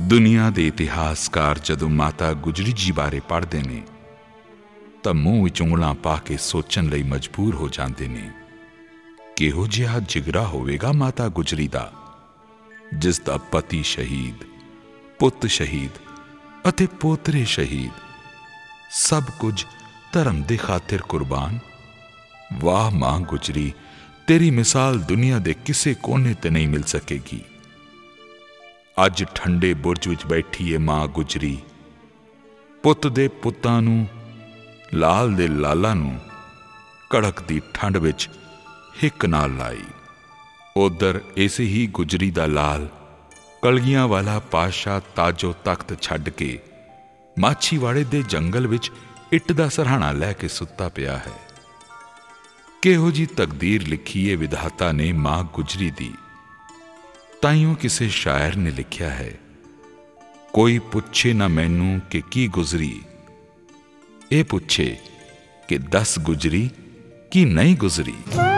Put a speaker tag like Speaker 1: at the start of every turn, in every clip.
Speaker 1: ਦੁਨੀਆ ਦੇ ਇਤਿਹਾਸਕਾਰ ਜਦੋਂ ਮਾਤਾ ਗੁਜਰੀ ਜੀ ਬਾਰੇ ਪੜ੍ਹਦੇ ਨੇ ਤਾਂ ਮੂੰਹ ਵਿੱਚ ਉਂਗਲਾਂ ਪਾ ਕੇ ਸੋਚਣ ਲਈ ਮਜਬੂਰ ਹੋ ਜਾਂਦੇ ਨੇ। ਕਿਹੋ ਜਿਹਾ ਜਿਗਰਾ ਹੋਵੇਗਾ ਮਾਤਾ ਗੁਜਰੀ ਦਾ, ਜਿਸ ਦਾ ਪਤੀ ਸ਼ਹੀਦ, ਪੁੱਤ ਸ਼ਹੀਦ ਅਤੇ ਪੋਤਰੇ ਸ਼ਹੀਦ, ਸਭ ਕੁਝ ਧਰਮ ਦੇ ਖਾਤਰ ਕੁਰਬਾਨ। ਵਾਹ ਮਾਂ ਗੁਜਰੀ, ਤੇਰੀ ਮਿਸਾਲ ਦੁਨੀਆ ਦੇ ਕਿਸੇ ਕੋਨੇ ਤੇ ਨਹੀਂ ਮਿਲ ਸਕੇਗੀ। ਅੱਜ ਠੰਡੇ ਬੁਰਜ ਵਿੱਚ ਬੈਠੀ ਏ ਮਾਂ ਗੁਜਰੀ, ਪੁੱਤ ਦੇ ਪੁੱਤਾਂ ਨੂੰ, ਲਾਲ ਦੇ ਲਾਲਾਂ ਨੂੰ ਕੜਕ ਦੀ ਠੰਡ ਵਿੱਚ ਹਿੱਕ ਨਾਲ ਲਾਈ। ਉਧਰ ਇਸੇ ਹੀ ਗੁਜਰੀ ਦਾ ਲਾਲ ਕਲਗੀਆਂ ਵਾਲਾ ਪਾਤਸ਼ਾਹ ਤਾਜੋ ਤਖਤ ਛੱਡ ਕੇ ਮਾਛੀਵਾੜੇ ਦੇ ਜੰਗਲ ਵਿੱਚ ਇੱਟ ਦਾ ਸਰਹਾਣਾ ਲੈ ਕੇ ਸੁੱਤਾ ਪਿਆ ਹੈ। ਕਿਹੋ ਜੀ ਤਕਦੀਰ ਲਿਖੀ ਏ ਵਿਧਾਤਾ ਨੇ ਮਾਂ ਗੁਜਰੀ ਦੀ। ਤਾਈਓ ਕਿਸੇ ਸ਼ਾਇਰ ਨੇ ਲਿਖਿਆ ਹੈ, ਕੋਈ ਪੁੱਛੇ ਨਾ ਮੈਨੂੰ ਕਿ ਕੀ ਗੁਜ਼ਰੀ, ਇਹ ਪੁੱਛੇ ਕਿ ਦੱਸ ਗੁਜਰੀ ਕੀ ਨਹੀਂ ਗੁਜ਼ਰੀ।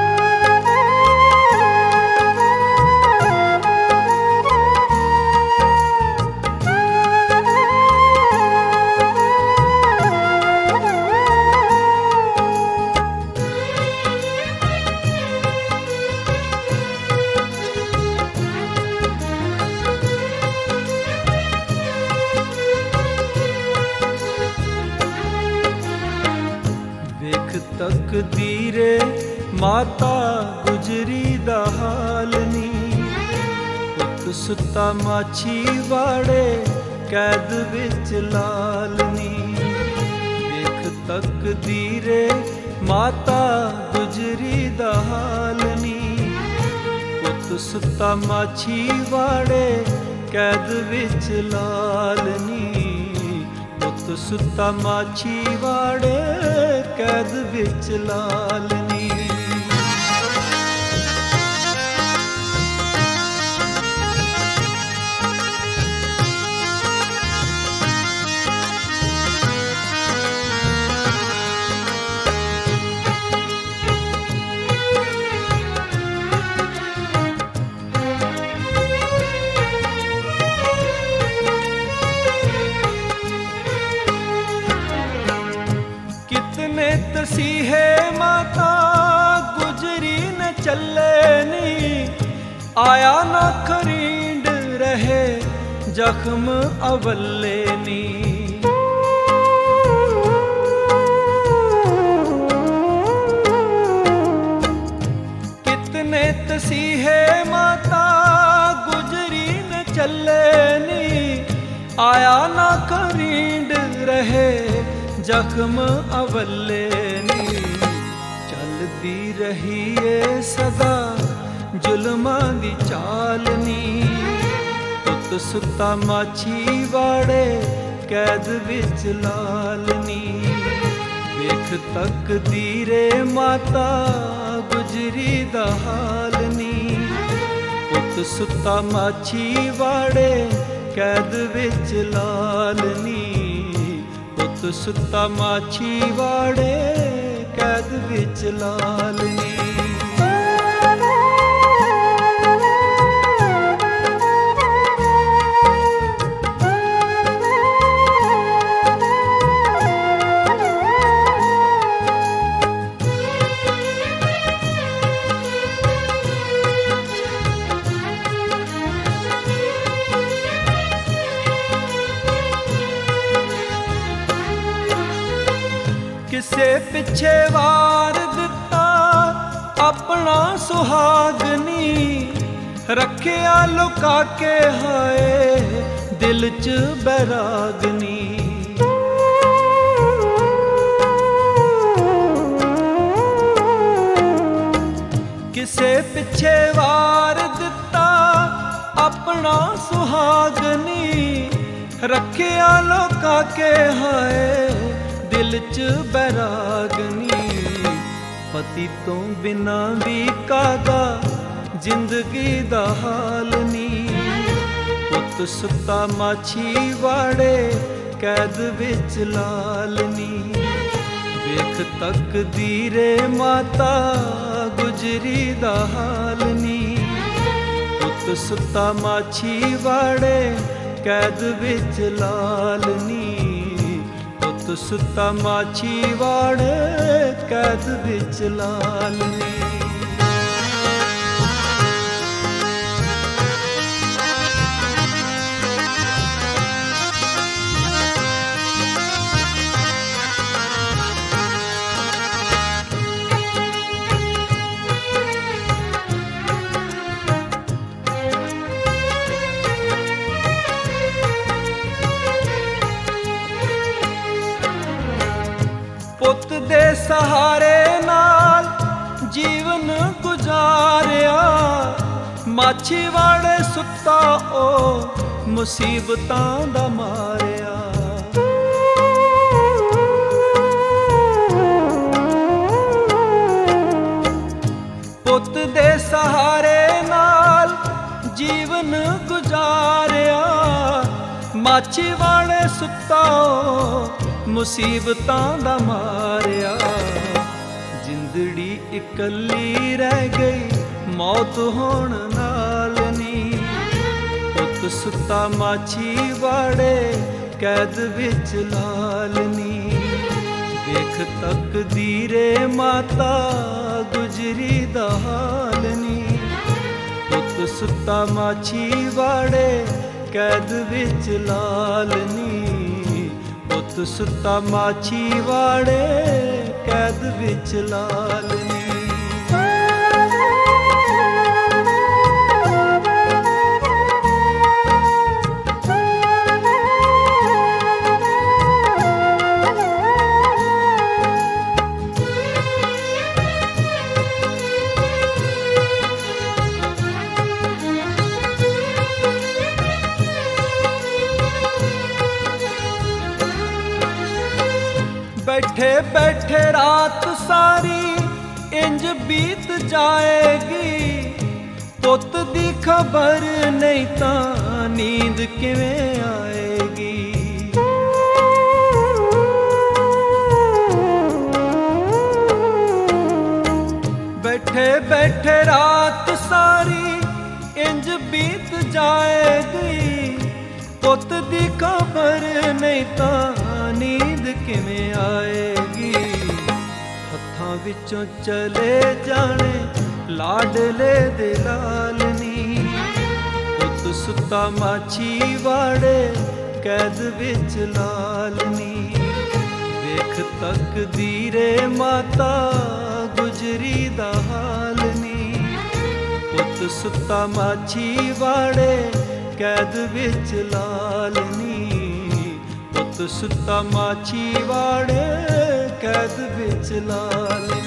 Speaker 2: ਤਕਦੀਰੇ ਮਾਤਾ ਗੁਜਰੀ ਦਾ ਹਾਲ ਨੀ, ਪੁੱਤ ਸੁੱਤਾ ਮਾਛੀਵਾੜੇ ਕੈਦ ਵਿੱਚ ਲਾਲ ਨੀ। ਵੇਖ ਤਕਦੀਰੇ ਮਾਤਾ ਗੁਜਰੀ ਦਾ ਹਾਲ ਨੀ, ਪੁੱਤ ਸੁੱਤਾ ਮਾਛੀਵਾੜੇ ਕੈਦ ਵਿੱਚ ਲਾਲ ਨੀ। ਪੁੱਤ ਸੁੱਤਾ ਮਾਛੀਵਾੜੇ ਕੈਦ ਵਿੱਚ ਲਾਲ ਨੀ। ਤਸੀਹੇ ਮਾਤਾ ਗੁਜਰੀ ਨ ਚੱਲੇ ਨੀ, ਆਇਆ ਨਾ ਖਰੀਂਡ ਰਹੇ ਜ਼ਖਮ ਅਵੱਲੇ ਨੀ। ਕਿਤਨੇ ਤਸੀਹੇ ਮਾਤਾ ਗੁਜਰੀ ਨ ਚੱਲੇ ਨੀ, ਆਇਆ ਨਾ ਖਰੀਂਡ ਰਹੇ ਜ਼ਖਮ ਅਵੱਲੇ ਨੀ। ਚੱਲਦੀ ਰਹੀ ਏ ਸਦਾ ਜ਼ੁਲਮਾਂ ਦੀ ਚਾਲ ਨੀ, ਪੁੱਤ ਸੁੱਤਾ ਮਾਛੀਵਾੜੇ ਕੈਦ ਵਿੱਚ ਲਾਲ ਨੀ। ਵੇਖ ਤਕਦੀਰੇ ਮਾਤਾ ਗੁਜਰੀ ਦਾ ਹਾਲ ਨੀ, ਪੁੱਤ ਸੁੱਤਾ ਮਾਛੀਵਾੜੇ ਕੈਦ ਵਿੱਚ ਲਾਲ ਨੀ। ਪੁੱਤ ਸੁੱਤਾ ਮਾਛੀਵਾੜੇ ਕੈਦ ਵਿੱਚ ਲਾਲ ਨੀ। ਕਿਸੇ ਪਿੱਛੇ ਵਾਰ ਦਿੱਤਾ ਆਪਣਾ ਸੁਹਾਗਨੀ, ਰੱਖਿਆ ਲੁਕਾ ਕੇ ਹਾਏ ਦਿਲ 'ਚ ਬੈਰਾਗਨੀ। ਕਿਸੇ ਪਿੱਛੇ ਵਾਰ ਦਿੱਤਾ ਆਪਣਾ ਸੁਹਾਗਨੀ, ਰੱਖਿਆ ਲੁਕਾ ਕੇ ਹਾਏ ਦਿਲ 'ਚ ਬੈਰਾਗਨੀ। ਪਤੀ ਤੋਂ ਬਿਨਾ ਵੀ ਕਾਹਦਾ ਜ਼ਿੰਦਗੀ ਦਾ ਹਾਲ ਨੀ, ਪੁੱਤ ਸੁੱਤਾ ਮਾਛੀਵਾੜੇ ਕੈਦ ਵਿੱਚ ਲਾਲ ਨੀ। ਵੇਖ ਤਕਦੀਰੇ ਮਾਤਾ ਗੁਜਰੀ ਦਾ ਹਾਲ ਨੀ, ਪੁੱਤ ਸੁੱਤਾ ਮਾਛੀਵਾੜੇ ਕੈਦ ਵਿੱਚ ਲਾਲਨੀ। ਪੁੱਤ ਸੁੱਤਾ ਮਾਛੀਵਾੜੇ ਕੈਦ ਵਿੱਚ ਲਾਲਨੀ। ਪੁੱਤ ਦੇ ਸਹਾਰੇ ਨਾਲ ਜੀਵਨ ਗੁਜ਼ਾਰਿਆ, ਮਾਛੀਵਾੜੇ ਸੁੱਤਾ ਉਹ ਮੁਸੀਬਤਾਂ ਦਾ ਮਾਰਿਆ। ਪੁੱਤ ਦੇ ਸਹਾਰੇ ਨਾਲ ਜੀਵਨ ਗੁਜ਼ਾਰਿਆ, ਮਾਛੀਵਾੜੇ ਸੁੱਤਾ ਉਹ ਮੁਸੀਬਤਾਂ ਦਾ ਮਾਰਿਆ। ਜਿੰਦੜੀ ਇਕੱਲੀ ਰਹਿ ਗਈ ਮੌਤ ਹੋਣ ਨਾਲ ਨੀ। ਪੁੱਤ ਸੁੱਤਾ ਮਾਛੀਵਾੜੇ ਕੈਦ ਵਿੱਚ ਲਾਲਨੀ। ਵੇਖ ਤਕਦੀਰੇ ਮਾਤਾ ਗੁਜਰੀ ਦਾ ਹਾਲ ਨੀ। ਪੁੱਤ ਸੁੱਤਾ ਮਾਛੀਵਾੜੇ ਕੈਦ ਵਿੱਚ ਲਾਲਨੀ। ਪੁੱਤ ਸੁੱਤਾ ਮਾਛੀਵਾੜੇ ਕੈਦ ਵਿੱਚ ਲਾਲਨੀ। ਬੈਠੇ ਬੈਠੇ ਰਾਤ ਸਾਰੀ ਇੰਜ ਬੀਤ ਜਾਏਗੀ। ਪੁੱਤ ਦੀ ਖਬਰ ਨਹੀਂ ਤਾਂ ਨੀਂਦ ਕਿਵੇਂ ਆਏਗੀ। ਬੈਠੇ ਬੈਠੇ ਰਾਤ ਸਾਰੀ ਇੰਜ ਬੀਤ ਜਾਏਗੀ। ਪੁੱਤ ਦੀ ਖਬਰ ਨਹੀਂ ਤਾਂ ਨੀਂਦ ਕਿਵੇਂ ਆਏਗੀ। ਹੱਥਾਂ ਵਿੱਚੋਂ ਚਲੇ ਜਾਣੇ ਲਾਡਲੇ ਦੇ ਲਾਲਨੀ। ਪੁੱਤ ਸੁੱਤਾ ਮਾਛੀਵਾੜੇ ਕੈਦ ਵਿੱਚ ਲਾਲਨੀ। ਵੇਖ ਤਕਦੀਰੇ ਮਾਤਾ ਗੁਜਰੀ ਦਾ ਹਾਲਨੀ। ਪੁੱਤ ਸੁੱਤਾ ਮਾਛੀਵਾੜੇ ਕੈਦ ਵਿੱਚ ਲਾਲਨੀ। ਪੁੱਤ ਸੁੱਤਾ ਮਾਛੀਵਾੜੇ ਕੈਦ ਵਿੱਚ ਲਾਲਨੀ।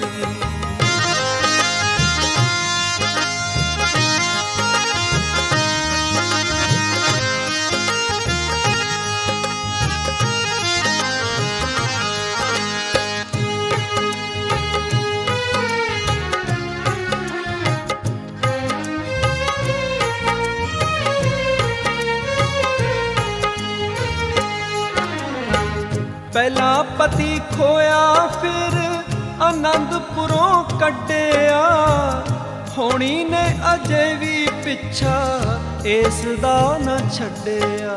Speaker 2: ਪਹਿਲਾਂ ਪਤੀ ਖੋਇਆ ਫਿਰ ਆਨੰਦਪੁਰੋਂ ਕੱਢਿਆ। ਹੋਣੀ ਨੇ ਅਜੇ ਵੀ ਪਿੱਛਾ ਇਸ ਦਾ ਨਾ ਛੱਡਿਆ।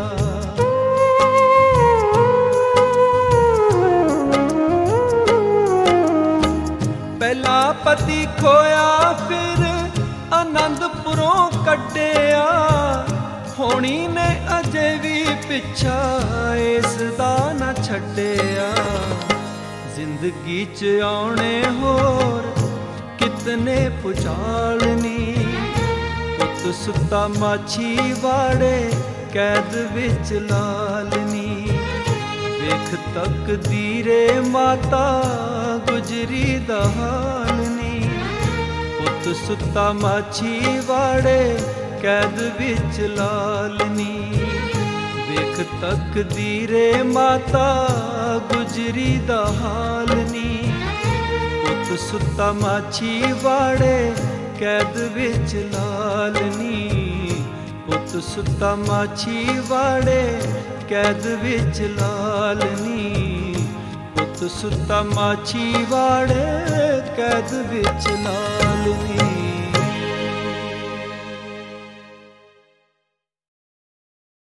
Speaker 2: ਪਹਿਲਾਂ ਪਤੀ ਖੋਇਆ ਫਿਰ ਆਨੰਦਪੁਰੋਂ ਕੱਢਿਆ। ਹੋਣੀ ਨੇ ਅਜੇ ਵੀ ਪਿੱਛਾ ਇਸ ਦਾ ਨਾ ਛੱਡਿਆ। ਜ਼ਿੰਦਗੀ 'ਚ ਆਉਣੇ ਹੋਰ ਕਿਤਨੇ ਪੁਚਾਲਨੀ। ਪੁੱਤ ਸੁੱਤਾ ਮਾਛੀਵਾੜੇ ਕੈਦ ਵਿੱਚ ਲਾਲਨੀ। ਵੇਖ ਤਕਦੀਰੇ ਮਾਤਾ ਗੁਜਰੀ ਦਾ ਹਾਲਨੀ। ਪੁੱਤ ਸੁੱਤਾ ਮਾਛੀਵਾੜੇ ਕੈਦ ਵਿੱਚ ਲਾਲਨੀ। ਵੇਖ ਤਕਦੀਰੇ ਮਾਤਾ ਗੁਜਰੀ ਦਾ ਹਾਲਨੀ। ਪੁੱਤ ਸੁੱਤਾ ਮਾਛੀਵਾੜੇ ਕੈਦ ਵਿੱਚ ਲਾਲਨੀ। ਪੁੱਤ ਸੁੱਤਾ ਮਾਛੀਵਾੜੇ ਕੈਦ ਵਿੱਚ ਲਾਲਨੀ। ਪੁੱਤ ਸੁੱਤਾ ਮਾਛੀਵਾੜੇ ਕੈਦ ਵਿੱਚ ਲਾਲਨੀ।